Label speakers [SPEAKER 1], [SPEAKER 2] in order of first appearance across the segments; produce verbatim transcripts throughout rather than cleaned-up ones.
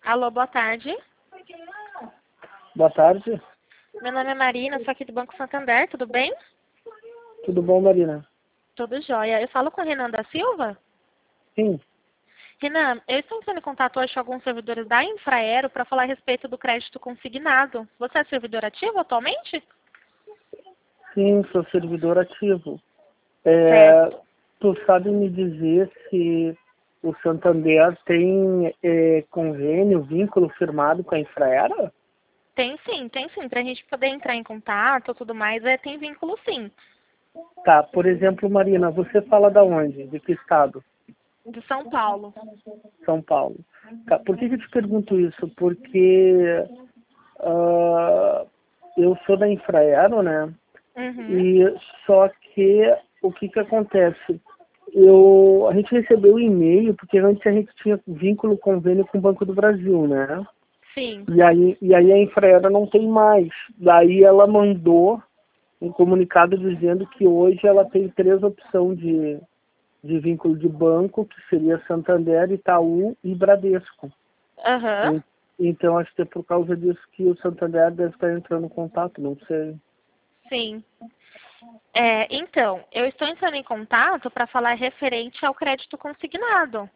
[SPEAKER 1] Alô, boa tarde.
[SPEAKER 2] Boa tarde.
[SPEAKER 1] Meu nome é Marina, sou aqui do Banco Santander, tudo bem?
[SPEAKER 2] Tudo bom, Marina?
[SPEAKER 1] Tudo jóia. Eu falo com o Renan da Silva?
[SPEAKER 2] Sim.
[SPEAKER 1] Renan, eu estou entrando em contato hoje com alguns servidores da Infraero para falar a respeito do crédito consignado. Você é servidor ativo atualmente?
[SPEAKER 2] Sim, sou servidor ativo. É,
[SPEAKER 1] Certo.
[SPEAKER 2] tu sabe me dizer se o Santander tem é, convênio, vínculo firmado com a Infraero?
[SPEAKER 1] Tem sim, tem sim. Para a gente poder entrar em contato e tudo mais, é, tem vínculo sim.
[SPEAKER 2] Tá, por exemplo, Marina, você fala da onde? De que estado?
[SPEAKER 1] De São Paulo.
[SPEAKER 2] São Paulo. Tá, por que, que eu te pergunto isso? Porque ah, eu sou da Infraero, né?
[SPEAKER 1] Uhum.
[SPEAKER 2] E só que o que que acontece? Eu, a gente recebeu um e-mail, porque antes a gente tinha vínculo convênio com o Banco do Brasil, né?
[SPEAKER 1] Sim.
[SPEAKER 2] E aí, e aí a Infraero não tem mais. Daí ela mandou um comunicado dizendo que hoje ela tem três opções de, de vínculo de banco, que seria Santander, Itaú e Bradesco.
[SPEAKER 1] Aham.
[SPEAKER 2] E- Então acho que é por causa disso que o Santander deve estar entrando em contato, não sei.
[SPEAKER 1] Sim. É, então, eu estou entrando em contato para falar referente ao crédito consignado.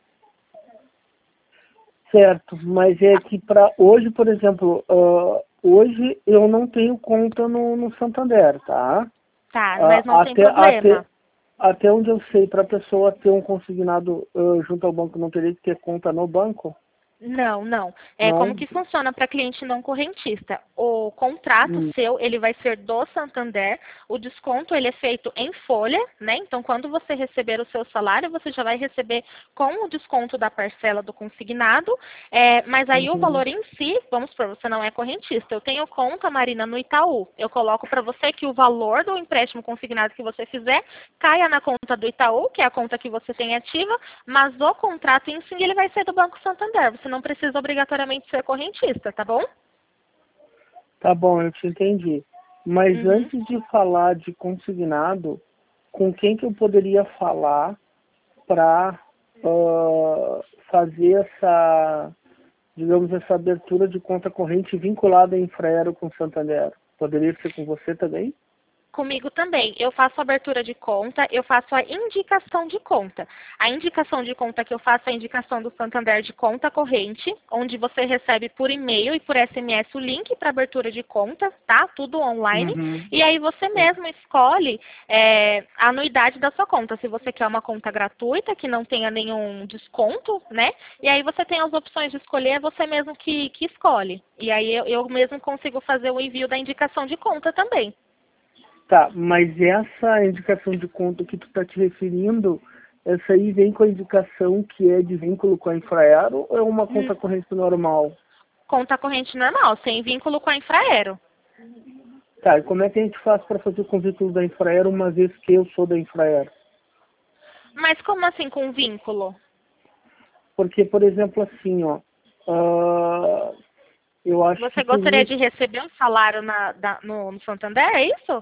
[SPEAKER 2] Certo, mas é que para hoje, por exemplo, ah, hoje eu não tenho conta no, no Santander, tá?
[SPEAKER 1] Tá,
[SPEAKER 2] Ah,
[SPEAKER 1] mas não tem
[SPEAKER 2] até, até,
[SPEAKER 1] problema.
[SPEAKER 2] até onde eu sei, para a pessoa ter um consignado ah, junto ao banco, não teria que ter conta no banco?
[SPEAKER 1] Não, não. É como
[SPEAKER 2] Não?
[SPEAKER 1] que funciona para cliente não correntista. O contrato
[SPEAKER 2] Hum,
[SPEAKER 1] seu, ele vai ser do Santander. O desconto, ele é feito em folha, né? Então, quando você receber o seu salário, você já vai receber com o desconto da parcela do consignado. É, mas aí o
[SPEAKER 2] uhum.
[SPEAKER 1] valor em si, vamos supor, você não é correntista. Eu tenho conta, Marina, no Itaú. Eu coloco para você que o valor do empréstimo consignado que você fizer caia na conta do Itaú, que é a conta que você tem ativa, mas o contrato em si, ele vai ser do Banco Santander. Você não precisa obrigatoriamente ser correntista, tá bom?
[SPEAKER 2] Tá bom, eu te entendi. Mas
[SPEAKER 1] Uhum.
[SPEAKER 2] antes de falar de consignado, com quem que eu poderia falar para fazer essa, digamos, essa abertura de conta corrente vinculada à Infraero com Santander? Poderia ser com você também?
[SPEAKER 1] Comigo também. Eu faço a abertura de conta, eu faço a indicação de conta. A indicação de conta que eu faço é a indicação do Santander de conta corrente, onde você recebe por e-mail e por S M S o link para abertura de conta, tá? Tudo online.
[SPEAKER 2] Uhum.
[SPEAKER 1] E aí você mesmo escolhe é, a anuidade da sua conta. Se você quer uma conta gratuita, que não tenha nenhum desconto, né? E aí você tem as opções de escolher, é você mesmo que, que escolhe. E aí eu, eu mesmo consigo fazer o envio da indicação de conta também.
[SPEAKER 2] Tá, mas essa indicação de conta que tu está te referindo, essa aí vem com a indicação que é de vínculo com a Infraero ou é uma conta corrente normal?
[SPEAKER 1] Conta corrente normal, sem vínculo com a Infraero.
[SPEAKER 2] Tá, e como é que a gente faz para fazer o vínculo da Infraero uma vez que eu sou da Infraero?
[SPEAKER 1] Mas como assim com vínculo?
[SPEAKER 2] Porque, por exemplo, assim, ó, ah, eu acho que
[SPEAKER 1] Você gostaria
[SPEAKER 2] teria
[SPEAKER 1] de receber um salário na, da- no, no Santander, é isso?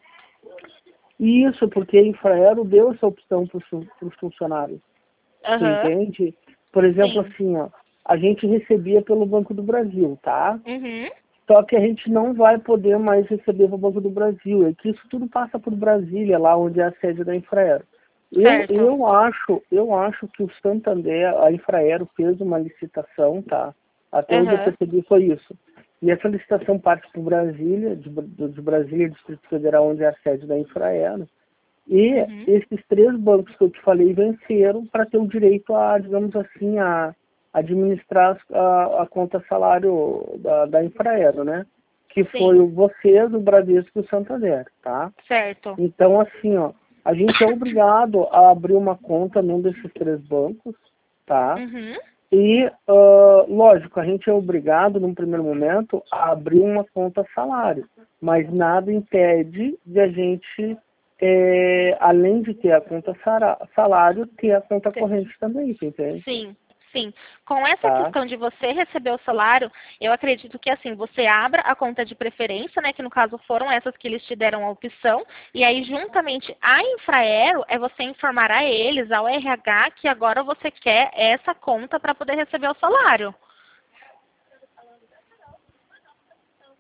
[SPEAKER 2] isso, porque a Infraero deu essa opção para os funcionários. Você
[SPEAKER 1] Aham,
[SPEAKER 2] entende? Por exemplo,
[SPEAKER 1] sim.
[SPEAKER 2] assim, ó, a gente recebia pelo Banco do Brasil, tá?
[SPEAKER 1] Uhum,
[SPEAKER 2] Só que a gente não vai poder mais receber pelo Banco do Brasil. É que isso tudo passa por Brasília, lá onde é a sede da Infraero. Eu,
[SPEAKER 1] certo.
[SPEAKER 2] eu acho, eu acho que o Santander, a Infraero fez uma licitação, tá? Até onde eu
[SPEAKER 1] Aham,
[SPEAKER 2] percebi foi isso. E essa licitação parte para Brasília, de, de Brasília, Distrito Federal, onde é a sede da Infraero. E
[SPEAKER 1] uhum,
[SPEAKER 2] esses três bancos que eu te falei venceram para ter o direito a, digamos assim, a administrar a, a conta salário da, da Infraero, né? Que foi
[SPEAKER 1] sim,
[SPEAKER 2] o vocês, o Bradesco e o Santander, tá?
[SPEAKER 1] certo.
[SPEAKER 2] Então, assim, ó, a gente é obrigado a abrir uma conta num desses três bancos, tá?
[SPEAKER 1] Uhum,
[SPEAKER 2] E, ah, lógico, a gente é obrigado, num primeiro momento, a abrir uma conta salário, mas nada impede de a gente, eh, além de ter a conta sara- salário, ter a conta
[SPEAKER 1] te-
[SPEAKER 2] corrente também, você entende?
[SPEAKER 1] sim, sim. Com essa
[SPEAKER 2] Tá?
[SPEAKER 1] questão de você receber o salário, eu acredito que assim, você abra a conta de preferência, né? Que no caso foram essas que eles te deram a opção, e aí juntamente a Infraero é você informar a eles, ao R H, que agora você quer essa conta para poder receber o salário.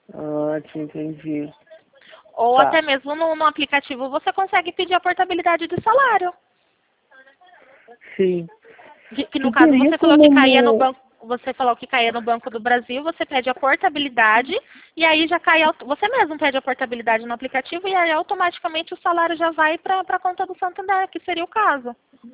[SPEAKER 2] Ah, te entendi.
[SPEAKER 1] Ou
[SPEAKER 2] Tá.
[SPEAKER 1] até mesmo no, no aplicativo você consegue pedir a portabilidade de salário.
[SPEAKER 2] Sim.
[SPEAKER 1] Que, que no
[SPEAKER 2] Tu
[SPEAKER 1] caso
[SPEAKER 2] teria
[SPEAKER 1] você falou que caía no
[SPEAKER 2] como...
[SPEAKER 1] banco, você falou que caía no Banco do Brasil, você pede a portabilidade e aí já cai, auto- você mesmo pede a portabilidade no aplicativo e aí automaticamente o salário já vai para a conta do Santander, que seria o caso.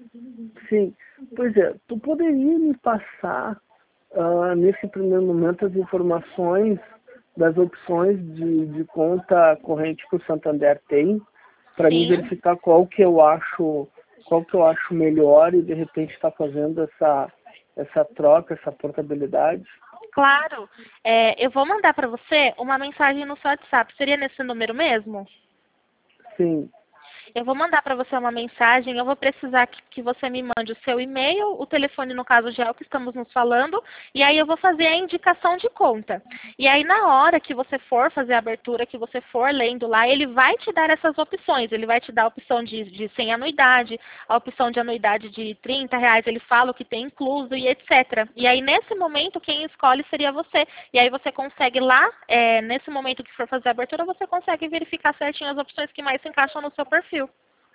[SPEAKER 2] Sim. Pois é, tu poderia me passar, ah, nesse primeiro momento, as informações das opções de, de conta corrente que o Santander tem, para mim
[SPEAKER 1] Sim,
[SPEAKER 2] verificar qual que eu acho, qual que eu acho melhor e de repente estar fazendo essa, essa troca, essa portabilidade?
[SPEAKER 1] claro. É, eu vou mandar para você uma mensagem no seu WhatsApp. Seria nesse número mesmo?
[SPEAKER 2] Sim.
[SPEAKER 1] Eu vou mandar para você uma mensagem, eu vou precisar que, que você me mande o seu e-mail, o telefone no caso já é o que estamos nos falando, e aí eu vou fazer a indicação de conta. E aí na hora que você for fazer a abertura, que você for lendo lá, ele vai te dar essas opções, ele vai te dar a opção de, de sem anuidade, a opção de anuidade de trinta reais, ele fala o que tem incluso e etcétera. E aí nesse momento quem escolhe seria você. E aí você consegue lá, é, nesse momento que for fazer a abertura, você consegue verificar certinho as opções que mais se encaixam no seu perfil.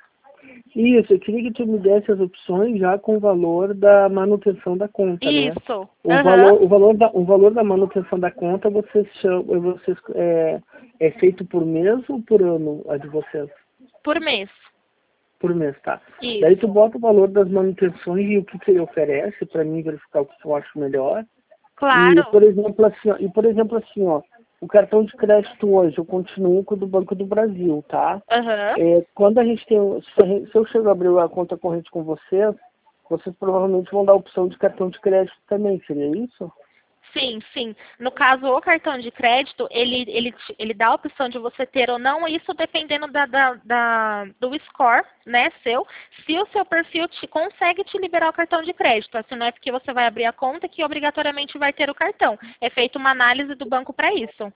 [SPEAKER 2] Isso, eu queria que tu me desse as opções já com o valor da manutenção da conta, né?
[SPEAKER 1] Isso.
[SPEAKER 2] O
[SPEAKER 1] Aham.
[SPEAKER 2] valor, o valor da, o valor da manutenção da conta, vocês chamam, vocês, é, é feito por mês ou por ano, a de vocês?
[SPEAKER 1] Por mês.
[SPEAKER 2] Por mês, tá. Daí tu
[SPEAKER 1] Isso.
[SPEAKER 2] bota o valor das manutenções e o que, que ele oferece para mim verificar o que eu acho melhor. E,
[SPEAKER 1] Claro.
[SPEAKER 2] por exemplo, assim, ó, e, por exemplo, assim, ó, o cartão de crédito hoje, eu continuo com o do Banco do Brasil, tá?
[SPEAKER 1] Aham.
[SPEAKER 2] É, quando a gente tem, se, a gente- se eu chego a abrir a conta corrente com vocês, vocês provavelmente vão dar a opção de cartão de crédito também, seria isso?
[SPEAKER 1] Sim, sim. No caso, o cartão de crédito, ele, ele, te- ele dá a opção de você ter ou não, isso dependendo da, da, da- do score, né, seu. Se o seu perfil te, consegue te liberar o cartão de crédito. Assim, não é porque você vai abrir a conta que obrigatoriamente vai ter o cartão. É feita uma análise do banco para isso.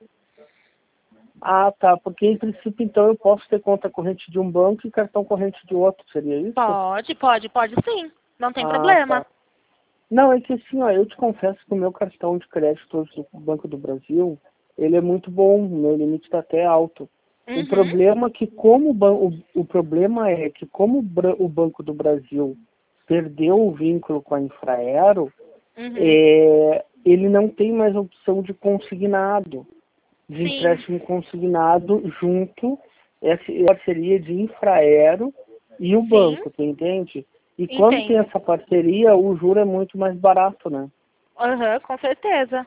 [SPEAKER 2] Ah, tá, porque em princípio, então, eu posso ter conta corrente de um banco e cartão corrente de outro, seria isso?
[SPEAKER 1] Pode, pode, pode sim. Não tem
[SPEAKER 2] Ah,
[SPEAKER 1] problema.
[SPEAKER 2] tá. Não, é que assim, ó, eu te confesso que o meu cartão de crédito hoje do Banco do Brasil, ele é muito bom, o meu limite está até alto. O
[SPEAKER 1] Uhum.
[SPEAKER 2] problema é que como o, ban- o, o problema é que como o, Bra- o Banco do Brasil perdeu o vínculo com a Infraero,
[SPEAKER 1] Uhum.
[SPEAKER 2] é, ele não tem mais opção de consignado, de
[SPEAKER 1] Sim,
[SPEAKER 2] empréstimo consignado junto, essa parceria de Infraero e o
[SPEAKER 1] sim,
[SPEAKER 2] banco, tu entende? E quando tem
[SPEAKER 1] entendo.
[SPEAKER 2] essa parceria, o juro é muito mais barato, né?
[SPEAKER 1] Aham, com certeza.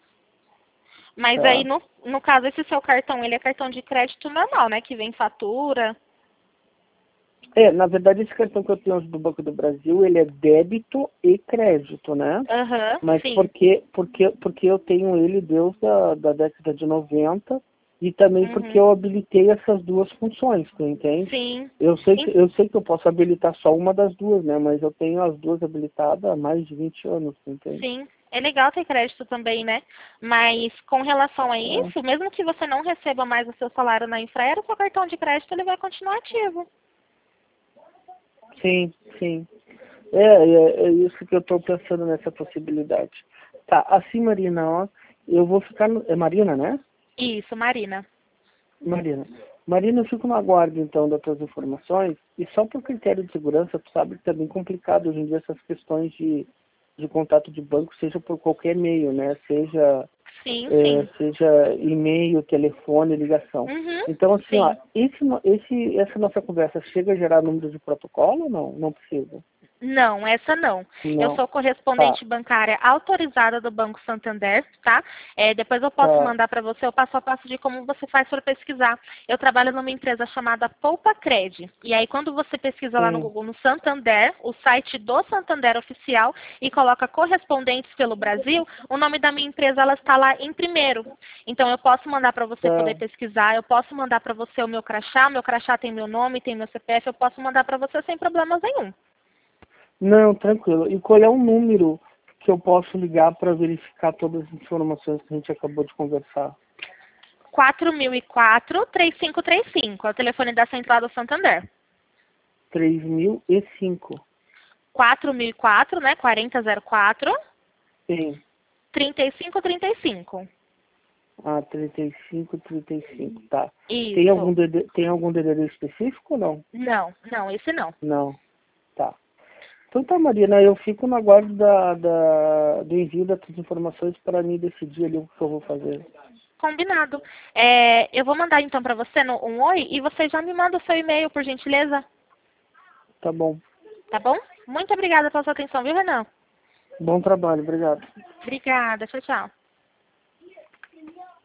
[SPEAKER 1] Mas aí,
[SPEAKER 2] Tá.
[SPEAKER 1] no, no caso, esse seu cartão, ele é cartão de crédito normal, né? Que vem fatura.
[SPEAKER 2] É, na verdade, esse cartão que eu tenho hoje do Banco do Brasil, ele é débito e crédito, né?
[SPEAKER 1] Aham,
[SPEAKER 2] Mas
[SPEAKER 1] sim.
[SPEAKER 2] porque, porque, porque eu tenho ele desde a da década de noventa e também porque
[SPEAKER 1] Uhum.
[SPEAKER 2] eu habilitei essas duas funções, tu entende?
[SPEAKER 1] Sim.
[SPEAKER 2] Eu sei que
[SPEAKER 1] Em-
[SPEAKER 2] eu sei que eu posso habilitar só uma das duas, né? Mas eu tenho as duas habilitadas há mais de vinte anos, tu entende?
[SPEAKER 1] Sim. É legal ter crédito também, né? Mas com relação a
[SPEAKER 2] É.
[SPEAKER 1] isso, mesmo que você não receba mais o seu salário na Infraero, o seu cartão de crédito ele vai continuar ativo.
[SPEAKER 2] Sim, sim. É, é, é isso que eu estou pensando nessa possibilidade. Tá, assim, Marina, ó, eu vou ficar no... É Marina, né?
[SPEAKER 1] Isso, Marina.
[SPEAKER 2] Marina. Marina, eu fico no aguardo, então, das tuas informações. E só por critério de segurança, tu sabe que tá bem complicado hoje em dia essas questões de, de contato de banco, seja por qualquer meio, né? Seja,
[SPEAKER 1] Sim,
[SPEAKER 2] é,
[SPEAKER 1] sim.
[SPEAKER 2] seja e-mail, telefone, ligação.
[SPEAKER 1] Uhum.
[SPEAKER 2] Então, assim, ó,
[SPEAKER 1] Sim.
[SPEAKER 2] esse, no- esse, essa nossa conversa chega a gerar número de protocolo ou não? Não precisa.
[SPEAKER 1] Não, essa não. Eu
[SPEAKER 2] Não.
[SPEAKER 1] sou
[SPEAKER 2] Tá,
[SPEAKER 1] correspondente bancária autorizada do Banco Santander, tá? É, depois eu posso
[SPEAKER 2] tá.
[SPEAKER 1] mandar para você o passo a passo de como você faz para pesquisar. Eu trabalho numa empresa chamada Poupa Cred. E aí, quando você pesquisa lá no
[SPEAKER 2] Sim.
[SPEAKER 1] Google, no Santander, o site do Santander oficial, e coloca correspondentes pelo Brasil, o nome da minha empresa ela está lá em primeiro. Então, eu posso mandar para você poder
[SPEAKER 2] Tá.
[SPEAKER 1] pesquisar, eu posso mandar para você o meu crachá, o meu crachá tem meu nome, tem meu C P F, eu posso mandar para você sem problemas nenhum.
[SPEAKER 2] Não, tranquilo. E qual é o número que eu posso ligar para verificar todas as informações que a gente acabou de conversar?
[SPEAKER 1] quatro mil e quatro, três cinco três cinco. É o telefone da Central do Santander.
[SPEAKER 2] Três mil e cinco.
[SPEAKER 1] quatro mil e quatro, né? quarenta zero quatro,
[SPEAKER 2] Sim.
[SPEAKER 1] trinta e cinco trinta e cinco.
[SPEAKER 2] Ah, trinta e cinco, trinta e cinco, tá.
[SPEAKER 1] Isso.
[SPEAKER 2] Tem algum, D D, tem algum D D D específico ou não?
[SPEAKER 1] Não, não, esse não.
[SPEAKER 2] Não, tá. Então tá, Marina, eu fico no aguardo da, da, do envio dessas informações para mim decidir ali o que eu vou fazer.
[SPEAKER 1] Combinado. É, eu vou mandar então para você no, um oi e você já me manda o seu e-mail, por gentileza.
[SPEAKER 2] Tá bom.
[SPEAKER 1] Tá bom? Muito obrigada pela sua atenção, viu, Renan?
[SPEAKER 2] Bom trabalho, obrigado.
[SPEAKER 1] Obrigada. Tchau, tchau.